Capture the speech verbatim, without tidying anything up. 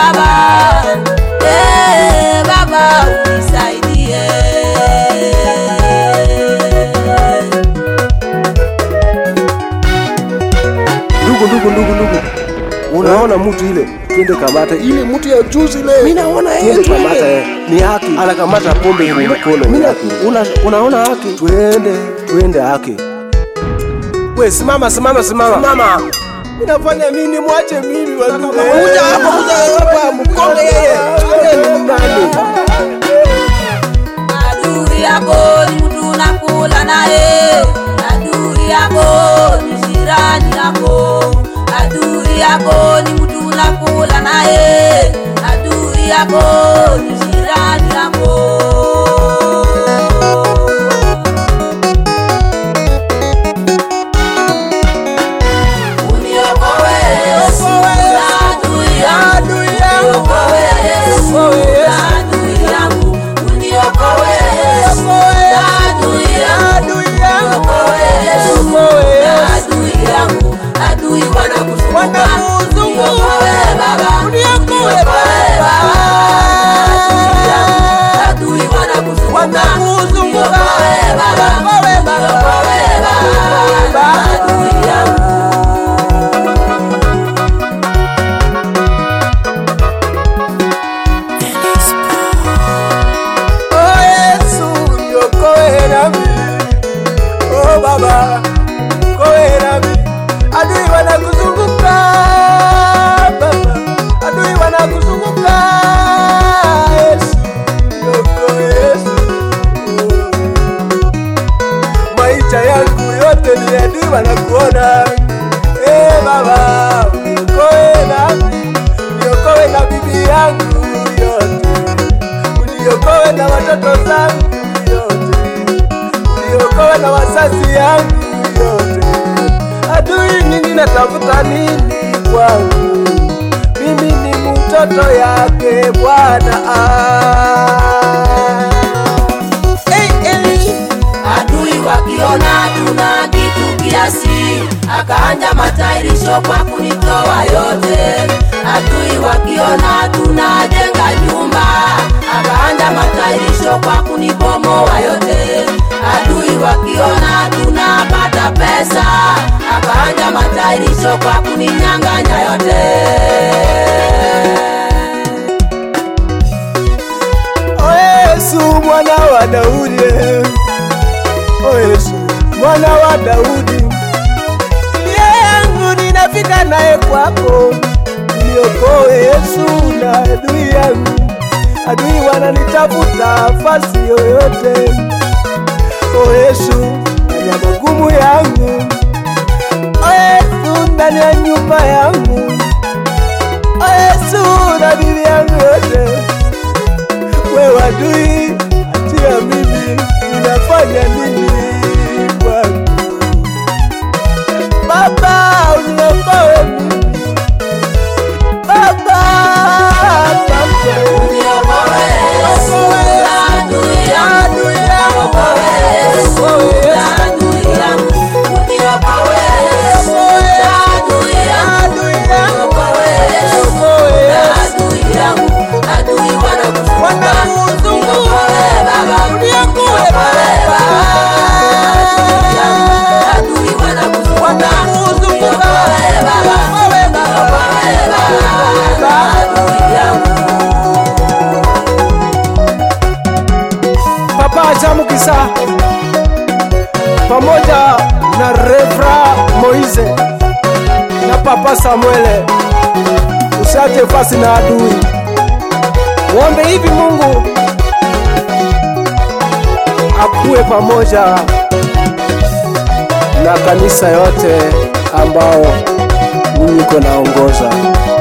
baba, eh baba unisaidie. Ndugu ndugu ndugu ndugu. Unaona mtu ile? Twende kamata ile mtu ya juzi ile. Mimi naona yeye twende kamata yeye. Ni haki. Anakamata pombe kwa mkono. Mimi una, unaona haki? Twende, twende haki. We simama simama simama. Mama. Ninafanya nini? Mwache mimi wazungu. Kuja hapa kuja hapa mkonge yeye. Twende ndani. Adui yako ni mtu unakula naye. Adui yako ni jirani yako. Adui yako ni mtu unakula naye. Adui yako ni jirani yako. Uniokoe Yesu na adui yangu. Uniokoe Yesu na adui yangu. Uniokoe Yesu na adui yangu. Uniokoe Yesu na adui yangu. Adui wanakuzunguka. Uniokoe Baba. Uniokoe Baba. Adui wanakuzunguka. Uniokoe Baba. Uniokoe Baba. Adui yangu. Oh Yesu, niokoe nami. Oh Baba, niokoe nami. Adui wanakuzunguka Baba, adui wanakuzunguka. Yesu, niokoe Yesu. Maisha yangu yote ni adui wanakuona. Eh Baba, niokoe nami. Niokoe na bibi yangu yote. Uniokoe na watoto zangu yote. Uniokoe na wazazi yangu yote. Adui nini natafuta nini kwangu? Mimi ni mtoto yake Bwana. Hey, hey. Adui wakiona tuna kitu kiasi, akaanja matairisho kwa kunitoa yote. Adui wakiona tunajenga nyumba, akaanja matairisho kwa kunibomoa yote. Adui wakiona tunapata pesa, akaanja matairisho kwa kuninyang'anya yote. O Yesu mwana wa Daudi, O Yesu mwana wa Daudi, nia yangu ninafika naye kwako. Niokoe Yesu na adui yangu. Adui wananitafuta fasi yoyote. O Yesu ndani ya magumu yangu. O Yesu ndani ya nyumba yangu. O Yesu na bibi yangu yote. Wewe adui, atia mimi, ninafanya nini kwangu? Baba uniokoe mimi. Baba, asante. Uniokoe Yesu na adui yangu. Uniokoe Yesu na adui yangu. Uniokoe Yesu na adui yangu. Uniokoe Yesu na adui yangu. Adui wanakuzunguka. Uniokoe Baba. Uniokoe Baba. Adui yangu. Adui wanakuzunguka. Uniokoe Baba. Uniokoe Baba. Adui yangu. Papa Chamukisa pamoja na Revra Moize na Papa Samuele, usiache fasi na adui. Muombe hivi Mungu akuwe pamoja na kanisa yote ambao mimi niko naongoza.